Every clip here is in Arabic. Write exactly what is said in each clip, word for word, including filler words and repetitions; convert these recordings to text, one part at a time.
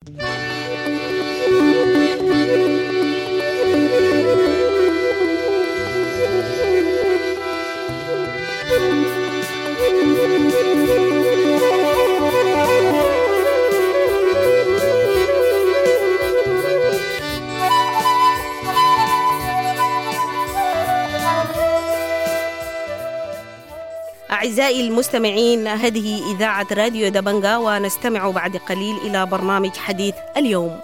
أعزائي المستمعين، هذه إذاعة راديو دبنجا، ونستمع بعد قليل إلى برنامج حديث اليوم.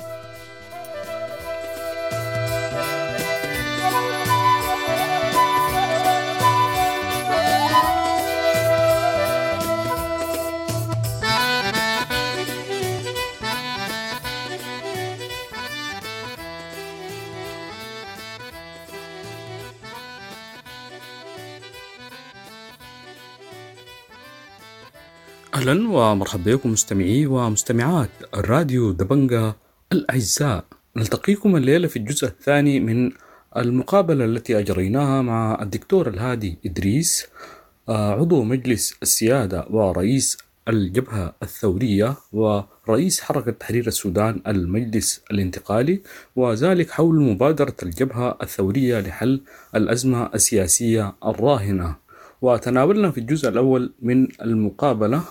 أهلا ومرحبا بكم مستمعي ومستمعات الراديو دبنجا الأعزاء. نلتقيكم الليلة في الجزء الثاني من المقابلة التي أجريناها مع الدكتور الهادي إدريس، عضو مجلس السيادة ورئيس الجبهة الثورية ورئيس حركة تحرير السودان المجلس الانتقالي، وذلك حول مبادرة الجبهة الثورية لحل الأزمة السياسية الراهنة. وتناولنا في الجزء الأول من المقابلة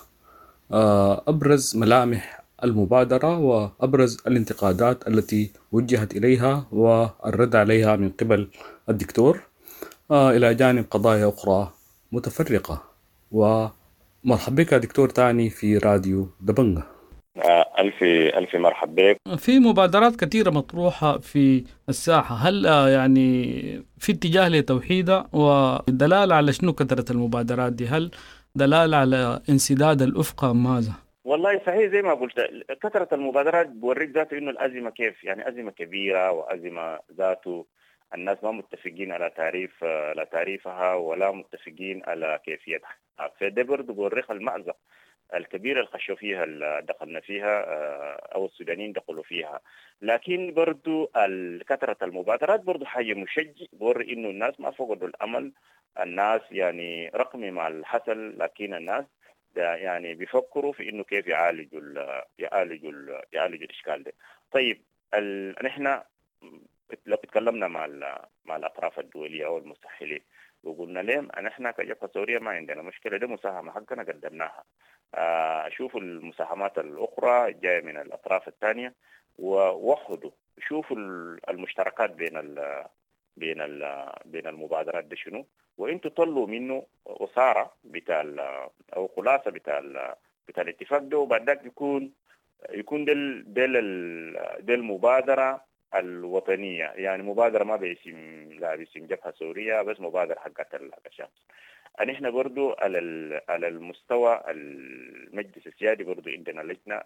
أبرز ملامح المبادرة وأبرز الانتقادات التي وجهت إليها والرد عليها من قبل الدكتور، إلى جانب قضايا أخرى متفرقة. ومرحبا بك دكتور تاني في راديو دبنجا. ألف ألف مرحبا بك. في مبادرات كثيرة مطروحة في الساحة، هل يعني في اتجاه لتوحيدها؟ والدلالة على شنو كثرة المبادرات دي؟ هل دلالة على انسداد الأفق ماذا؟ والله صحيح زي ما قلت، كثرة المبادرات بوريك ذاته إنه الأزمة كيف، يعني أزمة كبيرة وأزمة ذاته الناس ما متفقين على تعريف على تعريفها ولا متفقين على كيفيتها. فده برضه بوريك المأزق الكبيرة اللي خشوا فيها اللي دخلنا فيها أو السودانيين دخلوا فيها. لكن برضو كثرة المبادرات برضو حاجة مشجع، بوري إنه الناس ما فقدوا الأمل. الناس يعني رقمي مع الحصل، لكن الناس يعني بيفكروا في إنه كيف يعالجوا ال يعالجوا ال يعالجوا الإشكال ده. طيب نحن لو تكلمنا مع مع الأطراف الدولية أو المسهلين وقلنا لهم أن إحنا كجبهة ثورية ما عندنا مشكلة، ده مساهمة حقنا قدمناها. شوفوا المساهمات الأخرى جاية من الأطراف الثانية ووحدوا، شوفوا المشتركات بين ال بين ال بين المبادرات دي شنو، وانتوا طلوا منه أسارة بتاع أو خلاصة بتاع بتاع الاتفاق ده، وبعد ذلك يكون يكون دل دل دل المبادرة الوطنية، يعني مبادرة ما باسم لا باسم جبهة سورية، بس مبادرة حقت الشمس. أن إحنا برضو على على المستوى المجلس السيادي برضو عندنا لجنة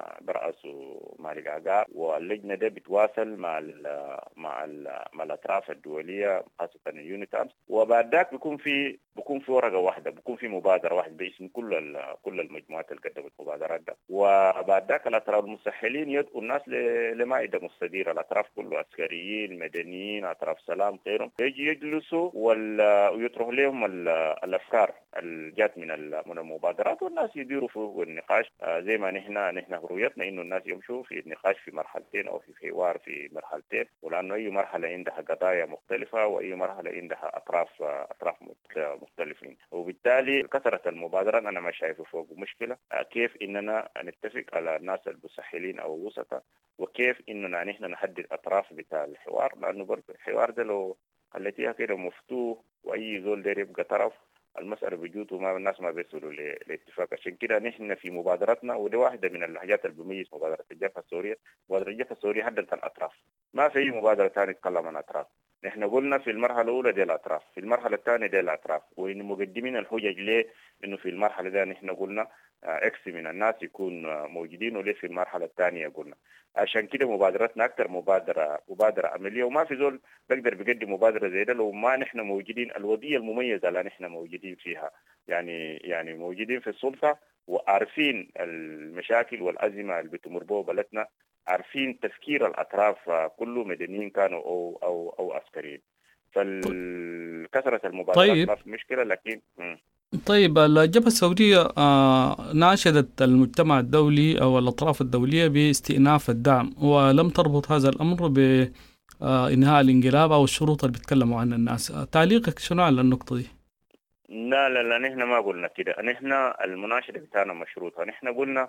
برأسه مالك عقاب، واللجنة ده بتواصل مع ال مع ال مع الأطراف الدولية خاصة اليونيتامس، وبعد ذاك بيكون في بيكون في ورقة واحدة، بيكون في مبادرة واحدة باسم كل كل المجموعات اللي قدمت المبادرات ده. وبعد ذاك الأطراف المسهلين يدعوا الناس لمائدة مستديرة، الأطراف كله عسكريين مدنيين أطراف سلام غيرهم، يجي يجلسوا ويطرحوا لهم الأفكار اللي جات من من المبادرات، والناس يديروا في النقاش. آه زي ما نحن نحن رؤيتنا إنه الناس يمشوا في النقاش في مرحلتين أو في حوار في مرحلتين، ولأنه أي مرحلة عندها قضايا مختلفة وأي مرحلة عندها أطراف آه أطراف مختلفين، وبالتالي كثرة المبادرات أنا ما شايفه فوق مشكلة. آه كيف إننا نتفق على الناس المسهلين أو الوسطاء، وكيف إننا نحن نحدد أطراف بتاع الحوار، لأنه برضه الحوار ده لو خليتيها كده مفتوح وأي زول داير يبقى طرف المسألة بجوته ما الناس ما بيصلوا لاتفاق. عشان كده نحن في مبادرتنا، ودي واحدة من الحاجات اللي بميز مبادرة الجبهة السورية، مبادرة الجبهة السورية حددت الأطراف، ما في أي مبادرة ثانية تتكلم عن أطراف. نحن قلنا في المرحلة الأولى دي الأطراف، في المرحلة الثانية دي الأطراف، وإن مقدمين الحجج ليه إنه في المرحلة دي نحن قلنا إكس من الناس يكون موجودين، وليه في المرحلة الثانية قلنا. عشان كده مبادرتنا أكثر مبادرة مبادرة عملية، وما في زول بقدر بقدم مبادرة زي ده لو ما نحن موجودين. الوضعية المميزة اللي نحن موجودين فيها، يعني يعني موجودين في السلطة وعارفين المشاكل والأزمة اللي بتمر بها بلدنا، عارفين تفكير الأطراف كله مدنيين كانوا أو أو أو عسكريين. فالكثرة المبادرات طيب. ما في مشكلة، لكن م. طيب الجبهة الثورية آه، ناشدت المجتمع الدولي أو الأطراف الدولية باستئناف الدعم، ولم تربط هذا الأمر بإنهاء الانقلاب أو الشروط اللي بيتكلموا عنها الناس. آه، تعليقك شنو على النقطة دي؟ لا لا لا، نحن ما قلنا كده. نحن المناشدة بتاعنا مشروطة. نحن قلنا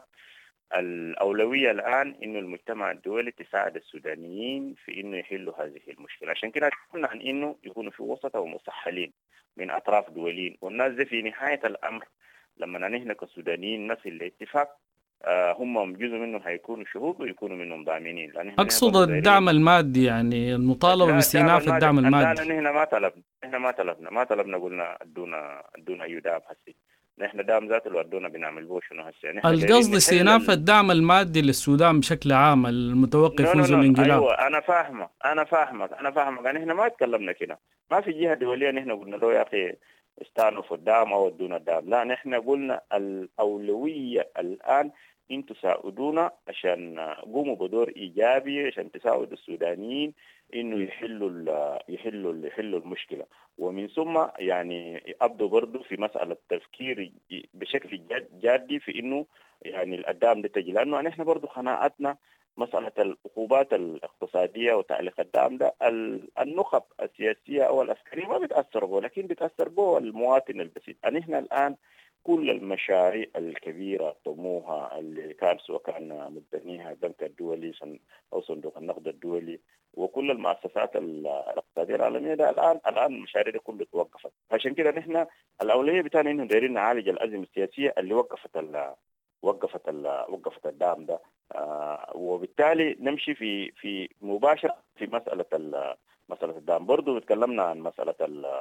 الأولوية الآن إنه المجتمع الدولي تساعد السودانيين في إنه يحلوا هذه المشكلة. عشان كده قلنا عن إنه يكونوا في وسط ومسحلين من أطراف دوليين، والناس دي في نهاية الأمر لما نحن كسودانيين نصل لاتفاق آه هم جزء منهم هيكونوا شهود ويكونوا منهم ضامنين. أقصد الدعم المادي، يعني المطالبة باستئناف الدعم المادي. لا، نحن ما طلبنا نحن ما طلبنا ما طلبنا قلنا ادونا ادونا أي دعم هسي. نحن دعم ذاته اللي ودونا بنعمل بوش شنو هسه. يعني القصد استئناف الدعم المادي للسودان بشكل عام المتوقف منذ الانقلاب. ايوه انا فاهمك انا فاهمك انا فاهمك يعني احنا ما تكلمنا كده. ما في جهه دوليه نحن قلنا له يا اخي استأنفوا الدعم او ادونا الدعم. لا، نحن قلنا الاولويه الان انتوا ساعدونا عشان قوموا بدور ايجابي عشان تساعدوا السودانيين انه يحلوا يحلوا يحلوا المشكله، ومن ثم يعني ابدوا برضه في مساله تفكير بشكل جاد جادي في انه يعني الدعم ده تجي، لانه نحن برضه قناعتنا مساله العقوبات الاقتصاديه وتعليق الدعم ده النخب السياسيه او العسكريه ما بتاثر به، لكن بتاثر به المواطن البسيط. نحن الان كل المشاريع الكبيرة الطموحة اللي كان سواء كان مبتنيها البنك الدولي أو صندوق النقد الدولي وكل المؤسسات الاقتصادية العالمية ده الآن الآن المشاريع دي كلها توقفت. عشان كده نحن الأولوية بتاعنا إنه دايرين نعالج الأزمة السياسية اللي وقفت ال وقفت ال وقفت الدعم ده، آه وبالتالي نمشي في في مباشرة في مسألة مسألة الدعم. برضو تكلمنا عن مسألة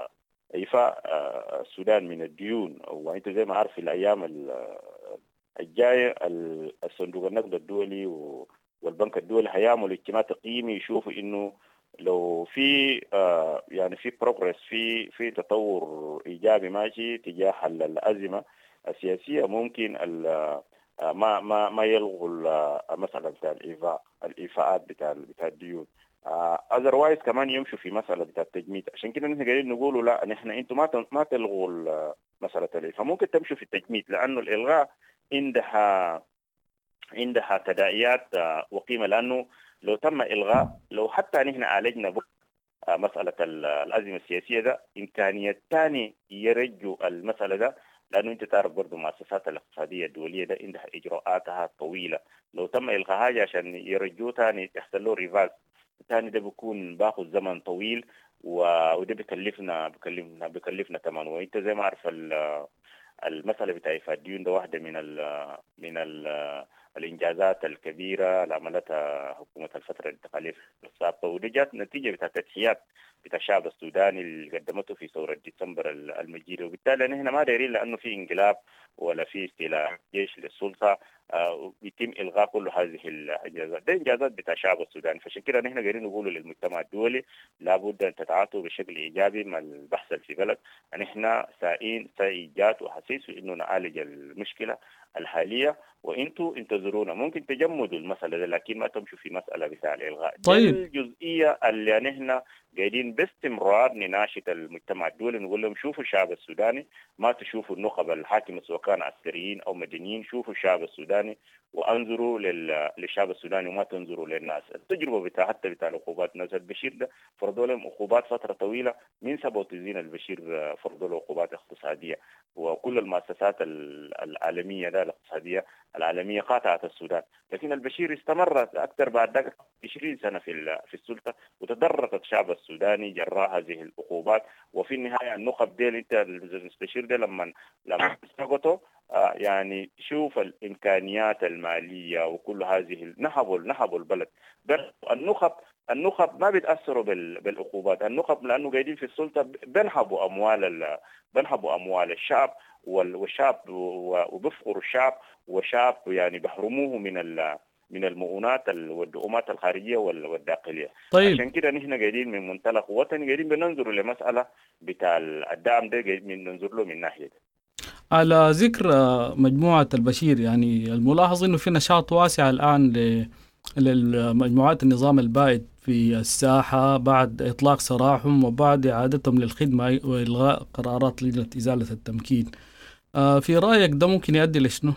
إيفاء السودان من الديون، وأنت زي ما عارف في الأيام الجاية الصندوق النقد الدولي والبنك الدولي هيعملوا اجتماع تقييمي يشوفوا إنه لو في يعني في بروجرس في في تطور إيجابي ماشي تجاه حل الأزمة السياسية، ممكن ما ما ما يلغوا مسألة بتاع الإيفاء الإيفاءات بتاع بتاع الديون. اذروايز uh, كمان يمشوا في مساله بتاع التجميد. عشان كده نحن قاعدين نقولوا لا، نحن انتم ما ما تلغوا مساله الإلغاء، ممكن تمشوا في التجميد، لانه الالغاء عندها عندها تداعيات uh, وقيمه، لانه لو تم الغاء لو حتى نحن عالجنا uh, مساله الازمه السياسيه ده امكانيه ثاني يرجوا المساله ده، لانه انت تعرف برضه المؤسسات الاقتصاديه الدوليه ده عندها اجراءاتها طويله. لو تم الغائها عشان يرجوه ثاني يحصل له ريفاز ثاني ده بيكون باخذ زمن طويل، وده بيكلفنا بيكلفنا بيكلفنا ثمن. وانت زي ما عارف المساله بتاع إيفاء الديون ده واحده من ال من ال الانجازات الكبيره اللي عملتها حكومه الفتره الانتقاليه السابقه، ودي جات نتيجه بتاع تضحيات بتاع الشعب السوداني اللي قدمته في ثوره ديسمبر المجيده. وبالتالي نحن ما دايرين لانه في انقلاب ولا في استيلاء جيش للسلطه آه يتم الغاء كل هذه الانجازات. ده انجازات بتاع الشعب السوداني. فعشان كده نحن قاعدين نقول للمجتمع الدولي لابد ان تتعاطوا بشكل ايجابي مع البحث في بلد. نحن سائين سائجات وحسيس انه نعالج المشكله الحاليه، وانتوا انتظرونا. ممكن تجمدوا المساله دي لكن ما تمشوا في مساله بتاع الالغاء. طيب الجزئيه اللي نحن قاعدين باستمرار نناشد المجتمع الدولي نقول لهم شوفوا الشعب السوداني، ما تشوفوا النخب الحاكمه سواء كان عسكريين او مدنيين، شوفوا الشعب السوداني وانظروا للشعب السوداني وما تنظروا للناس. التجربه بتاع حتى بتاع العقوبات نزل البشير ده فرضوا لهم عقوبات فتره طويله من سبب تزيين البشير، فرضوا له عقوبات اقتصاديه، وكل المؤسسات العالميه ده الاقتصاديه العالميه قاطعت السودان. لكن البشير استمر اكثر بعد ذلك عشرين سنه في في السلطه، وتضررت الشعب السوداني جراء هذه العقوبات. وفي النهايه النخب ديل انت البشير ده لما لما سقطوا آه يعني شوف الامكانيات الماليه وكل هذه نهبوا نهبوا البلد. النخب النخب ما بيتاثروا بالعقوبات، النخب لانه قاعدين في السلطه بنهبوا اموال بنهبوا اموال الشعب، والشعب وبفقروا الشعب، والشعب يعني بحرموه من من المؤونات والدعومات الخارجيه والداخليه. طيب. عشان كده نحن قاعدين من منطلق وطني قاعدين بننظر لمساله بتاع الدعم ده، قاعدين ننظر له من ناحيه ده. على ذكر مجموعه البشير، يعني الملاحظ انه في نشاط واسع الان للمجموعات النظام البائد في الساحه بعد اطلاق سراحهم وبعد اعادتهم للخدمه والغاء قرارات لجنه ازاله التمكين. آه، في رأيك ده ممكن يؤدي لشنو؟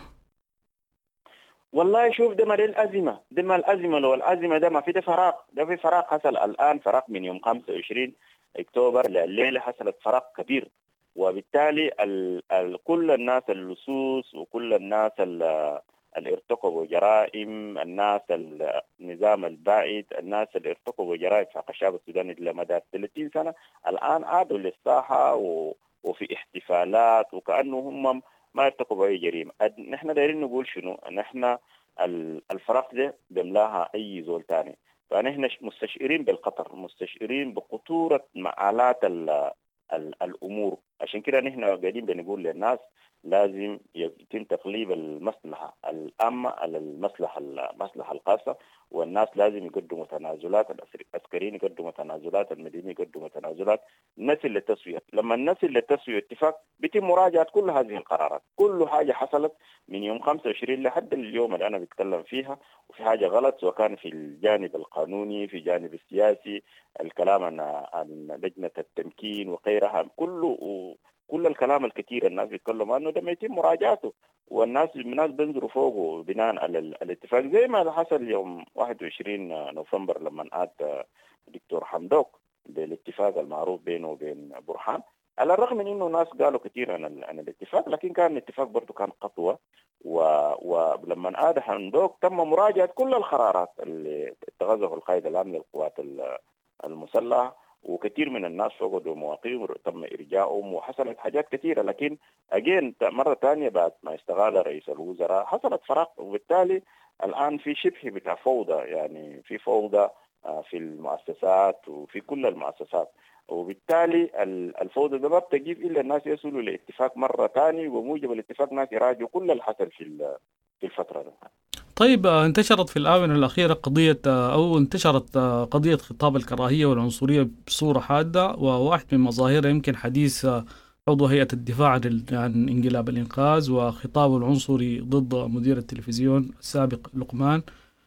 والله شوف، ده ما دي الأزمة، ده ما الأزمة، لو الأزمة ده ما في ده فراغ، ده في فراغ حصل الآن، فراغ من يوم خمسة وعشرين أكتوبر لليلة حصلت فراغ كبير. وبالتالي ال ال كل الناس اللصوص وكل الناس ال- اللي ارتكبوا جرائم، الناس النظام البائد، الناس اللي ارتكبوا جرائم في حق الشعب السوداني لمدى ثلاثين سنة الآن عادوا للساحة و- وفي احتفالات وكأنه هم ما ارتكبوا أي جريمة. أد- نحن دايرين نقول شنو؟ نحن ال- الفرق ده بملاها أي زول تاني. فنحن ش- مستشعرين بالخطر، مستشعرين بخطورة مآلات ال- ال- الأمور. عشان كده نحن قاعدين بنقول للناس لازم يتم تقليب المصلحة العامة على المصلحة المصلحة الخاصة، والناس لازم يقدموا تنازلات، العسكريين يقدموا تنازلات، المدنيين يقدموا تنازلات، نسل للتسوية. لما نسل للتسوية اتفاق بيتم مراجعة كل هذه القرارات، كل حاجة حصلت من يوم خمسة وعشرين لحد اليوم اللي أنا بتكلم فيها وفي حاجة غلط، سواء كان في الجانب القانوني في الجانب السياسي، الكلام عن عن لجنة التمكين وغيرها، كله كل الكلام الكثير الناس بيتكلموا عنه ده ما يتم مراجعته، والناس الناس بينظروا فوقه بناء على ال- الاتفاق، زي ما حصل يوم واحد وعشرين نوفمبر لما عاد دكتور حمدوك بالاتفاق المعروف بينه وبين برهان. على الرغم من انه ناس قالوا كثير عن ال- عن الاتفاق، لكن كان الاتفاق برضه كان خطوه، و- ولما عاد حمدوك تم مراجعه كل القرارات اللي اتخذه القائد العام للقوات ال- المسلحه، وكثير من الناس فقدوا مواقعهم تم إرجاعهم وحصلت حاجات كثيرة. لكن أجين مرة ثانية بعد ما استغال رئيس الوزراء حصلت فراغ، وبالتالي الآن في شبه بتاع فوضى، يعني في فوضى آه، في المؤسسات وفي كل المؤسسات. وبالتالي ال- الفوضى ده ما بتجيب إلا الناس يصلوا لاتفاق مرة ثانية، وموجب الاتفاق ناس يراجعوا كل اللي حصل في ال- في الفترة دي. طيب، آه، انتشرت في الآونة الأخيرة قضية آه، أو انتشرت آه، قضية خطاب الكراهية والعنصرية بصورة حادة، وواحد من مظاهرها يمكن حديث آه، عضو هيئة الدفاع عن عن انقلاب الإنقاذ وخطابه العنصري ضد مدير التلفزيون السابق لقمان.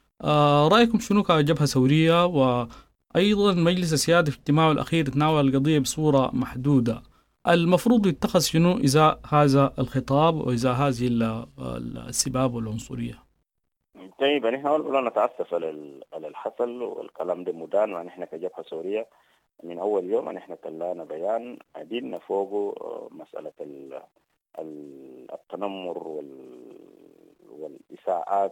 آه، رأيكم شنو كجبهة ثورية؟ وأيضا مجلس السيادة في اجتماعه الأخير تناول القضية بصورة محدودة. المفروض يتخذ شنو إذا هذا الخطاب وإذا هذه ال- السباب والعنصرية؟ طيب نحن أولا نتأسف على ال- على الحصل، والكلام ده مدان، ونحن كجبهة سورية من أول يوم نحن طلعنا بيان عدلنا فوقه آه، مسألة ال- ال- التنمر وال- والإساءات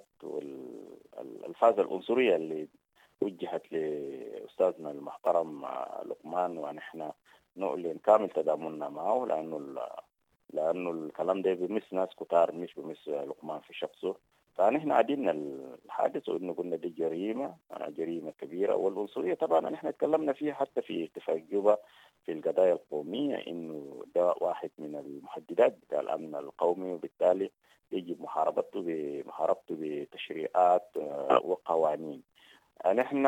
والألفاظ العنصرية اللي وجهت لأستاذنا المحترم آه، لقمان، ونحن نعلن كامل تضامننا معه، لأنه ال- لأنه الكلام ده بمس ناس كتار مش بمس لقمان في شخصه. فنحن عدلنا الحادث وإنه قلنا دي جريمة آه، جريمة كبيرة. والعنصرية طبعا نحن تكلمنا فيها حتى في اتفاق جوبا في القضايا القومية، إنه ده واحد من المحددات بتاع الأمن القومي، وبالتالي يجب محاربته بمحاربته بتشريعات آه، وقوانين. نحن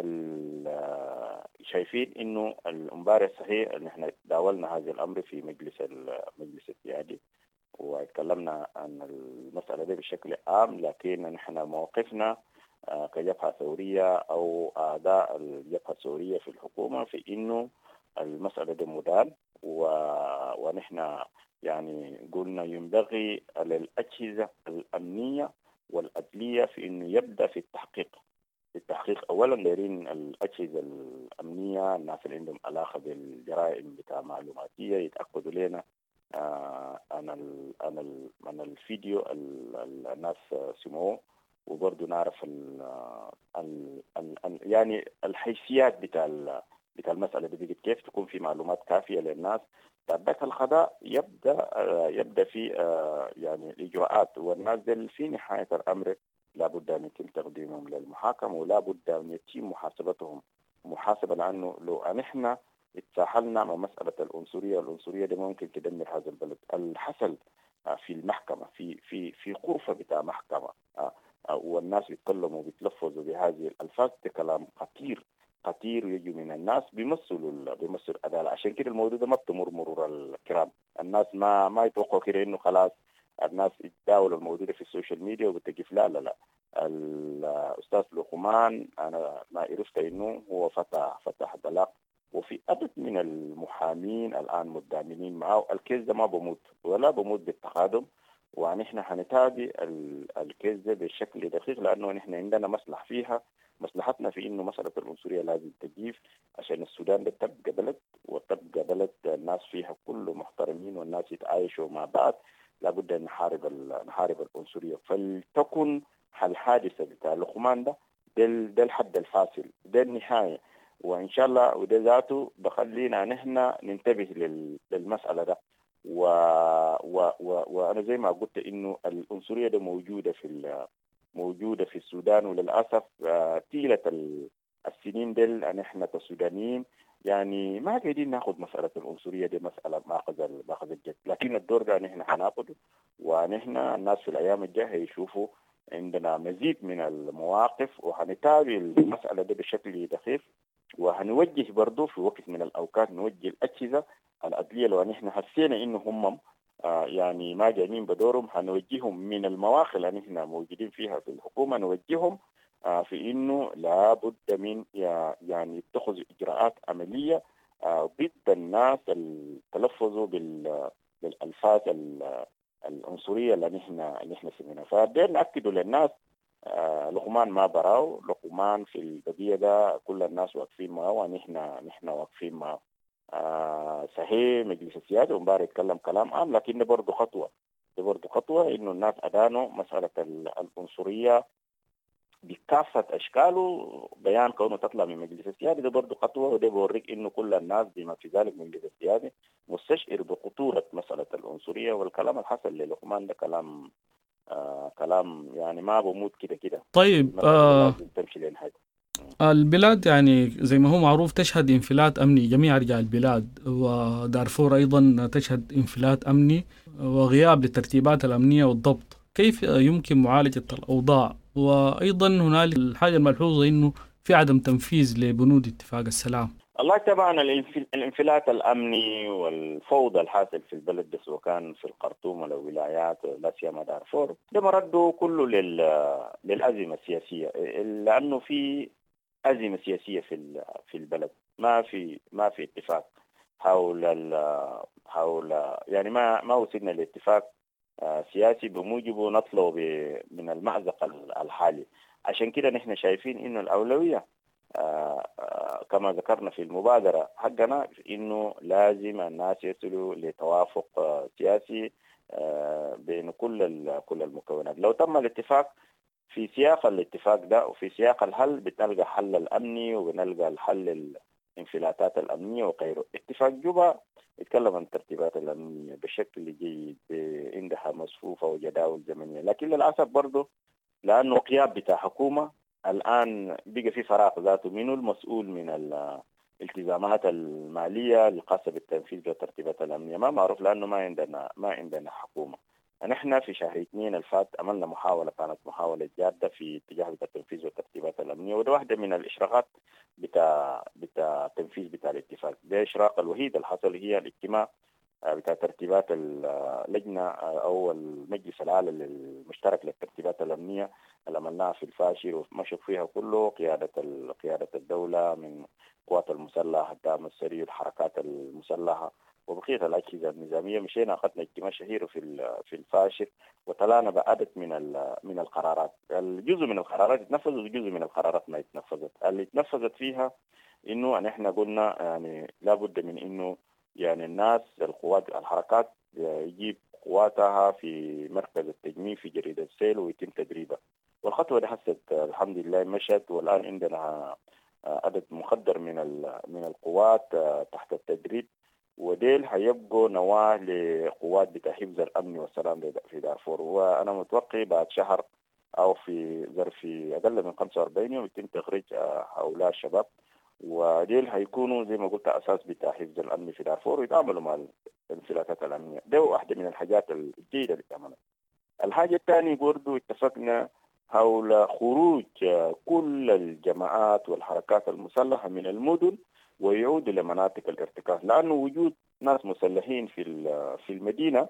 ال- شايفين إنه المباراه صحيح إن احنا داولنا هذا الأمر في مجلس المجلس السيادي وتكلمنا عن المسألة دي بشكل عام، لكن نحن موقفنا آه، كجبهة ثورية أو أعضاء الجبهة الثورية في الحكومة في إنه المسألة دي مدان، و... ونحن يعني قلنا ينبغي على الأجهزة الأمنية والعدلية في إنه يبدأ في التحقيق. في التحقيق أولا دايرين الأجهزة الأمنية، الناس اللي عندهم علاقة بالجرائم بتاع معلوماتية يتأكدوا لنا آه عن ال عن ال عن الفيديو ال ال الناس سمعوه، وبرضه نعرف ال ال ال يعني الحيثيات بتاع بتاع المسألة دي بقت كيف تكون في معلومات كافية للناس. بعد ذلك القضاء يبدأ آه يبدأ في آه يعني الإجراءات، والناس دي في نهاية الأمر لابد أن يتم تقديمهم للمحاكمة، ولابد أن يتم محاسبتهم محاسبة، لأنه لو نحن اتساهلنا مع مسألة العنصرية، والعنصرية دي ممكن تدمر هذا البلد. الحصل في المحكمة في في في غرفة بتاع محكمة والناس بيتكلموا وبيتلفظوا بهذه الألفاظ، ده كلام خطير خطير يجي من الناس بيمثلوا بيمثلوا العدالة. عشان كده الموضوع ده ما بتمر مرور الكرام، الناس ما ما يتوقعوا كده إنه خلاص الناس يتداولوا الموضوع ده في السوشيال ميديا وبتقف. لا لا لا الأستاذ لقمان أنا ما عرفت إنه هو فتح فتح طلاق وفي عدد من المحامين الآن متضامنين معه. الكيس ده ما بموت ولا بموت بالتقادم، ونحن هنتابع الكيس ده بشكل دقيق، لأنه نحن عندنا مصلحة فيها. مصلحتنا في إنه مسألة العنصرية لازم تجيف عشان السودان ده تبقى بلد، وتبقى بلد الناس فيها كله محترمين والناس يتعايشوا مع بعض. لابد أن نحارب نحارب العنصرية. فلتكن الحادثة بتاع لقمان ده ده, ده الحد الفاصل، ده النهاية، وإن شاء الله وده ذاته بخلينا نحن ننتبه للمسألة ده. و... و... و... وأنا زي ما قلت إنه العنصرية ده موجودة في موجودة في السودان، وللأسف طيلة السنين دل نحن كسودانيين يعني ما قاعدين ناخذ مسألة العنصرية دي مسألة ماخذ ماخذ الجد، لكن الدور ده نحن حناخده، ونحن الناس في الأيام الجاية يشوفوا عندنا مزيد من المواقف، وهنتابع المسألة دي بشكل دقيق، وهنوجه برضو في وقت من الأوقات نوجه الأجهزة العدلية لو نحن حسينا إنه هم آه يعني ما جايين بدورهم، هنوجههم من المواقع اللي نحن موجودين فيها في الحكومة، نوجههم آه في إنه لابد من يعني يتخذوا إجراءات عملية آه ضد الناس اللي تلفظوا بالألفاظ العنصرية اللي نحن اللي نحن سميناها. فده نأكدوا للناس آه لقمان ما براو، لقمان في القضية ده كل الناس واقفين معه ونحن نحن واقفين معه. آه صحيح مجلس السيادة ومبارك يتكلم كلام عام، لكن ده برضه خطوة ده برضه خطوة إنه الناس أدانوا مسألة العنصرية بكافة أشكاله. بيان كونه تطلع من مجلس السيادة ده برضه خطوة، وده بوريك إنه كل الناس بما في ذلك مجلس السيادة مستشعر بخطورة مسألة العنصرية. والكلام الحصل للقمان ده كلام آه كلام يعني ما بموت كده كده. طيب آه لازم تمشي للحاجة. البلاد يعني زي ما هو معروف تشهد انفلات أمني، جميع أرجاء البلاد، ودارفور أيضا تشهد انفلات أمني وغياب للترتيبات الأمنية والضبط. كيف يمكن معالجة الأوضاع؟ وأيضا هنالك الحاجة الملحوظة إنه في عدم تنفيذ لبنود اتفاق السلام. الله طبعا الانفلات الأمني والفوضى الحاصل في البلد ده سواء كان في الخرطوم ولا ولايات لا سيما دارفور ده مرده كله للأزمة السياسية، لأنه في أزمة سياسية في في البلد، ما في ما في اتفاق حول حول يعني ما ما وصلنا لاتفاق سياسي بموجبه نطلع من المأزق الحالي. عشان كده نحن شايفين إنه الأولوية كما ذكرنا في المبادرة حقنا إنه لازم الناس يصلوا لتوافق سياسي بين كل كل المكونات. لو تم الاتفاق في سياق الاتفاق ده وفي سياق الحل بنلقى حل الأمني وبنلقى الحل الانفلاتات الأمنية وغيره. اتفاق جوبا يتكلم عن الترتيبات الأمنية بشكل جيد عندها مصفوفة وجداول زمنية، لكن للأسف برضه لأنه قياد بتاع حكومة الآن بقى في فراغ ذاته منه المسؤول من الالتزامات المالية الخاصة بالتنفيذ للترتيبات الأمنية ما معروف، لأنه ما عندنا ما عندنا حكومة. نحن في شهر اثنين الفات عملنا محاولة كانت محاولة جادة في اتجاه التنفيذ والترتيبات الأمنية، وده واحدة من الإشراقات بتاع بتاع التنفيذ بتاع الاتفاق. ده إشراق الوحيد اللي حصل هي الاجتماع بتاع ترتيبات اللجنة أو المجلس العالي المشترك للترتيبات الأمنية اللي عملناها في الفاشر ومشق فيها كله قيادة قيادة الدولة من قوات المسلحة الدعم السري والحركات المسلحة وبقية الأجهزة النظامية. مشينا أخذنا اجتماع شهير في في الفاشر وطلعنا بعدد من من القرارات. الجزء من القرارات اتنفذت وجزء من القرارات ما اتنفذت. اللي اتنفذت فيها إنه أن إحنا قلنا يعني لابد من إنه يعني الناس القوات الحركات يجيب قواتها في مركز التجميع في جريدة السيل ويتم تدريبها، والخطوة دي حست الحمد لله مشت، والآن عندنا عدد مقدر من من القوات تحت التدريب، وديل هيبقوا نواة لقوات بتاع حفظ الأمن والسلام في دارفور. وأنا متوقع بعد شهر أو في ظرف أقل من خمسة وأربعين يوم يتم تخريج هؤلاء الشباب، وديل هيكونوا زي ما قلت أساس بتاع حفظ الأمن في دارفور ويتعاملوا مع الانفلاتات الأمنية. ده واحدة من الحاجات الجيدة اللي تعملها. الحاجة الثانية برضو اتفقنا حول خروج كل الجماعات والحركات المسلحة من المدن ويعودوا لمناطق الارتكاز، لأنه وجود ناس مسلحين في في المدينة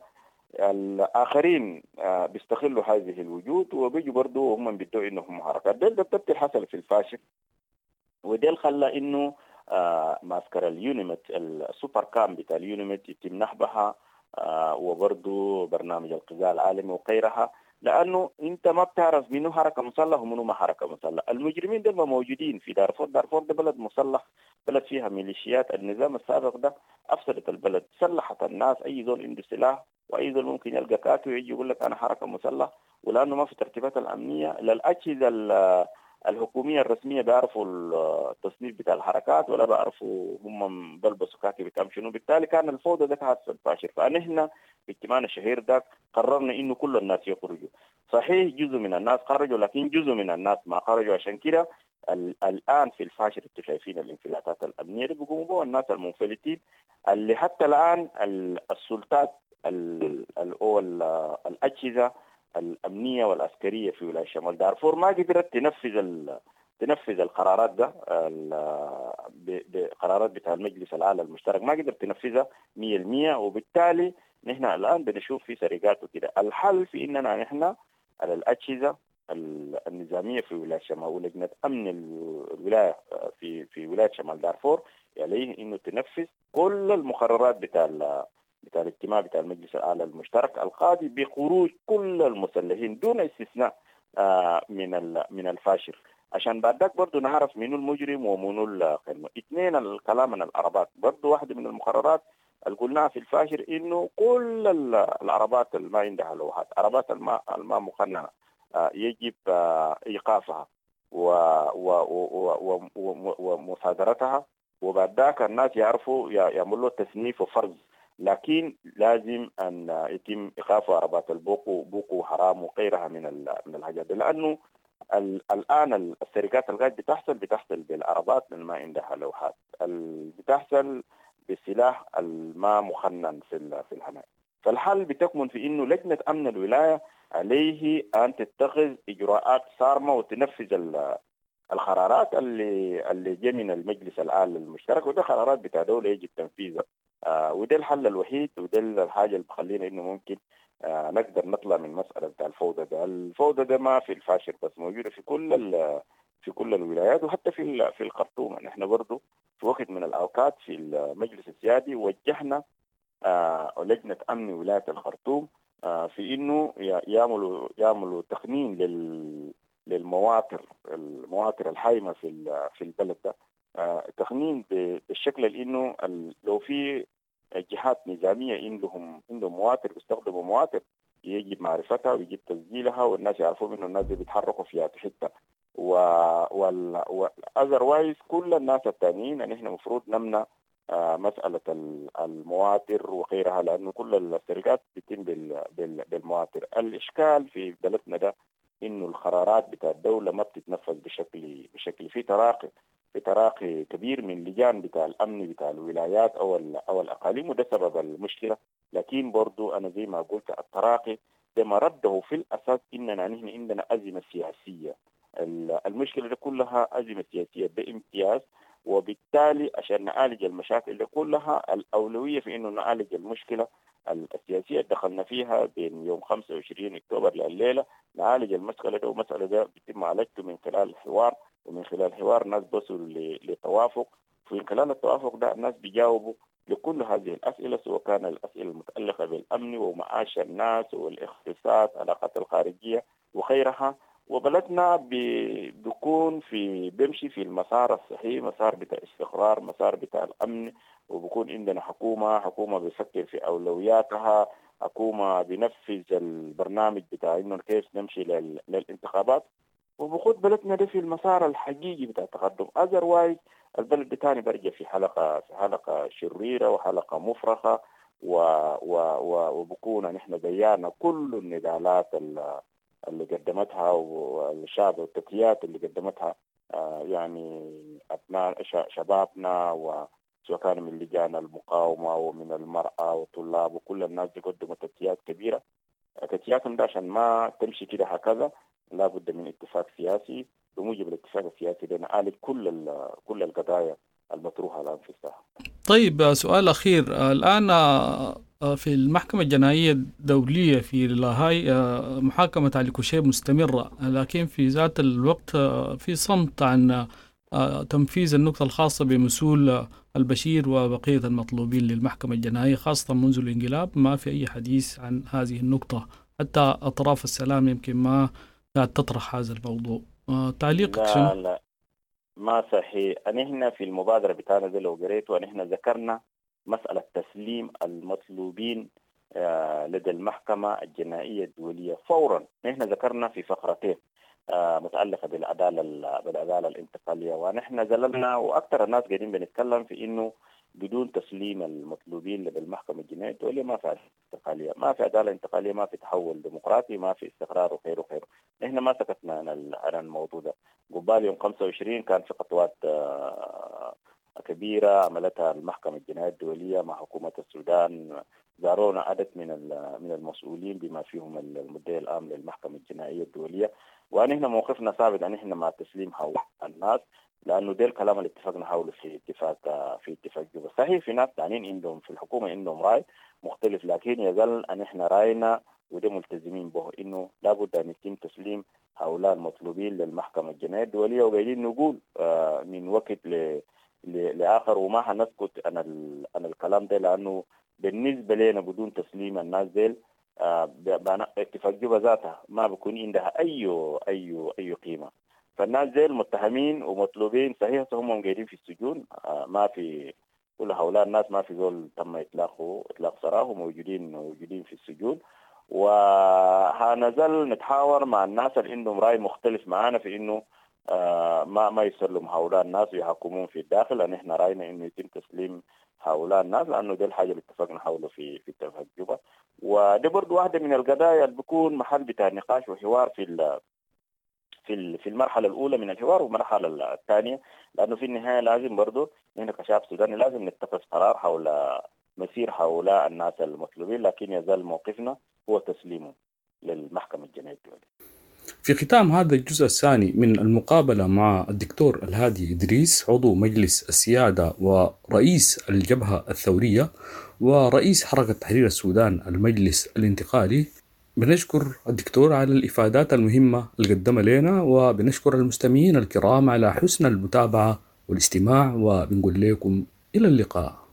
الآخرين بيستغلوا هذه الوجود وبيجوا برضو هم بيدعوا إنهم حركات. ده ده بتبتل حصل في الفاشل، وده خلى إنه آه معسكر اليونيمت السوبر كام بتاع اليونيمت يتم نحبها، آه وبرضو برنامج الغذاء العالمي وغيرها، لأنه أنت ما بتعرف منو حركة مسلح ومنو ما حركة مسلح. المجرمين دول ما موجودين في دارفور. دارفور ده بلد مسلح، بلد فيها ميليشيات. النظام السابق ده أفسدت البلد، سلحت الناس. أي زول عنده سلاح وأي زول ممكن يلقى كاتو ويجي يقول لك أنا حركة مسلح، ولأنه ما في ترتيبات الأمنية للأجهزة الحكومية الرسمية بيعرفوا التصنيف بتاع الحركات ولا بيعرفوا هم بلبسوا كاكي بتاعهم شنو. بالتالي كان الفوضى ده كانت فاشل. فنحن في اجتماعنا الشهير ده قررنا إنه كل الناس يخرجوا. صحيح جزء من الناس خرجوا، لكن جزء من الناس ما خرجوا. عشان كده الآن في الفاشل انتوا شايفين الانفلاتات الأمنية اللي بيقوموا بها الناس المنفلتين، اللي حتى الآن السلطات أو الأجهزة الأمنية والعسكرية في ولاية شمال دارفور ما قدرت تنفذ تنفذ القرارات ده، بقرارات بتاع المجلس الأعلى المشترك ما قدرت تنفذها مية بالمية. وبالتالي نحن الآن بنشوف في سرقات وكده. الحل في إننا نحن على الأجهزة النظامية في ولاية شمال ولجنة أمن الولاية في في ولاية شمال دارفور عليه إنه تنفذ كل المقررات بتاع بتاع الاجتماع بتاع المجلس الأعلى المشترك القاضي بخروج كل المسلحين دون استثناء من من الفاشر، عشان بعد ذاك برضه نعرف منو المجرم ومنو القمة. اثنين الكلام عن العربات برضه واحدة من المقررات اللي قلناها في الفاشر إنه كل العربات اللي ما عندها لوحات، عربات الماء الماء مقننة يجب إيقافها ومصادرتها، وبعد ذاك الناس يعرفوا يعملوا تصنيف وفرز. لكن لازم أن يتم إيقاف عربات البوكو بوكو حرام وغيرها من من الحاجات، لأنه الآن السرقات الغاية بتحصل بتحصل بالعربات اللي ما عندها لوحات، بتحصل بالسلاح الما مخنن في في الحماية. فالحل بتكمن في إنه لجنة أمن الولاية عليه أن تتخذ إجراءات صارمة وتنفذ القرارات اللي اللي جاء من المجلس الأعلى المشترك، وده قرارات بتاع دولة يجب تنفيذها. آه وده الحل الوحيد، وده الحاجة اللي بخلينا إنه ممكن آه نقدر نطلع من مسألة بتاع الفوضى ده. الفوضى ده ما في الفاشر بس، موجودة في كل في كل الولايات وحتى في في الخرطوم. نحن برضو في وقت من الأوقات في المجلس السيادي وجهنا آه لجنة أمن ولاية الخرطوم آه في إنه يعملوا يعملوا تقنين لل للمواطر المواطر الحايمة في في البلد ده، آه تقنين بالشكل اللي إنه لو في جهات نظامية عندهم عندهم مواطر بيستخدموا مواطر يجب معرفتها ويجب تسجيلها والناس يعرفوا إنه الناس دي بيتحركوا في هذه حتة. وال otherwise كل الناس التانيين ان احنا مفروض نمنع آه مسألة المواطر وغيرها، لأنه كل السرقات بتتم بالمواطر. الإشكال في بلدنا ده إنه القرارات بتاع الدولة ما بتتنفذ بشكل بشكل في تراقي في تراقي كبير من لجان بتاع الأمن بتاع الولايات أو أو الأقاليم، وده سبب المشكلة. لكن برضو أنا زي ما قلت التراقي ده مرده في الأساس إننا نحن عندنا أزمة سياسية. المشكلة دي كلها أزمة سياسية بامتياز، وبالتالي عشان نعالج المشاكل دي كلها الأولوية في إنه نعالج المشكلة السياسية دخلنا فيها بين يوم خمسة وعشرين أكتوبر لليلة، نعالج المسألة دي. ومسألة ده بيتم عالجته من خلال الحوار، ومن خلال الحوار الناس بصلوا لتوافق، ومن خلال التوافق ده الناس بيجاوبوا لكل هذه الأسئلة، سواء كان الأسئلة المتعلقة بالأمن ومعاش الناس والاقتصاد العلاقات الخارجية وغيرها. وبلدنا بيكون في بيمشي في المسار الصحيح، مسار بتاع استقرار، مسار بتاع الأمن، وبكون عندنا حكومة حكومة بيفكر في أولوياتها، حكومة بنفذ البرنامج بتاع إنه كيف نمشي للانتخابات، وبخد بلدنا ده في المسار الحقيقي بتاع التقدم. otherwise البلد بتاعنا برجع في حلقة في حلقة شريرة وحلقة مفرخة، و و و وبكون نحن ضيعنا كل النضالات اللي قدمتها والشعب والتضحيات اللي قدمتها آه يعني أبناء شبابنا، وسواء كان من لجان المقاومة ومن المرأة والطلاب وكل الناس دي قدموا تضحيات كبيرة. تضحياتهم ده عشان ما تمشي كده هكذا لابد من اتفاق سياسي، بموجب الاتفاق السياسي ده نعالج كل كل القضايا المطروحة الآن في الساحة. طيب سؤال أخير، الآن في المحكمة الجنائية الدولية في لاهاي محاكمة علي كوشيب مستمرة، لكن في ذات الوقت في صمت عن تنفيذ النقطة الخاصة بمسؤول البشير وبقية المطلوبين للمحكمة الجنائية، خاصة منذ الانقلاب ما في أي حديث عن هذه النقطة، حتى أطراف السلام يمكن ما كانت تطرح هذا الموضوع. تعليقك شنو؟ لا لا ما صحيح. نحن في المبادرة بتاعنا دي لو قريتوا نحن ذكرنا مسألة تسليم المطلوبين لدى المحكمة الجنائية الدولية فورا. نحن ذكرنا في فقرتين متعلقة بالعدالة بالعدالة الانتقالية، ونحن زللنا وأكثر الناس قاعدين بنتكلم في إنه بدون تسليم المطلوبين لدى المحكمة الجنائية الدولية ما في عدالة انتقالية، ما في عدالة انتقالية، ما في تحول ديمقراطي، ما في استقرار وخير وخير. نحن ما سكتنا عن الموضوع ده. قبال يوم خمسة وعشرين كان في خطوات كبيرة عملتها المحكمة الجنائية الدولية مع حكومة السودان، زارونا عدد من من المسؤولين بما فيهم المدير العام للمحكمة الجنائية الدولية، ونحن موقفنا ثابت ان احنا مع تسليم هؤلاء الناس، لانه ده الكلام اللي اتفقنا حوله في اتفاق في اتفاق جوبا. صحيح في ناس ثانيين عندهم في الحكومة عندهم راي مختلف، لكن يظل ان احنا راينا وده ملتزمين به انه لابد ان يتم تسليم هؤلاء المطلوبين للمحكمة الجنائية الدولية، وقاعدين نقول من وقت ل لآخر وما حنسكت أنا أنا الكلام ده، لأنه بالنسبة لنا بدون تسليم الناس ديل اتفاق جوبا ذاتها ما بيكون عندها أي أي أي قيمة. فالناس ديل متهمين ومطلوبين صحيح، هم قاعدين في السجون، ما في كل هؤلاء الناس ما في زول تم إطلاقه إطلاق سراهم، موجودين موجودين في السجون، وهنزل نتحاور مع الناس اللي عندهم رأي مختلف معنا في إنه آه ما ما يسلم هؤلاء الناس ويحكمون في الداخل، لأن احنا راينا انه يتم تسليم هؤلاء الناس، لانه دي الحاجه اللي اتفقنا حوله في في اتفاق جوبا. ودي برضه واحده من القضايا اللي بيكون محل بتاع نقاش وحوار في في في المرحله الاولى من الحوار والمرحله الثانيه، لانه في النهايه لازم برضه نحن كشعب سوداني لازم نتخذ قرار حول مسير هؤلاء الناس المطلوبين، لكن يزال موقفنا هو تسليمه للمحكمه الجنائيه الدوليه. في ختام هذا الجزء الثاني من المقابلة مع الدكتور الهادي إدريس، عضو مجلس السيادة ورئيس الجبهة الثورية ورئيس حركة تحرير السودان المجلس الانتقالي، بنشكر الدكتور على الإفادات المهمة اللي قدمها لنا، وبنشكر المستمعين الكرام على حسن المتابعة والاستماع، وبنقول لكم إلى اللقاء.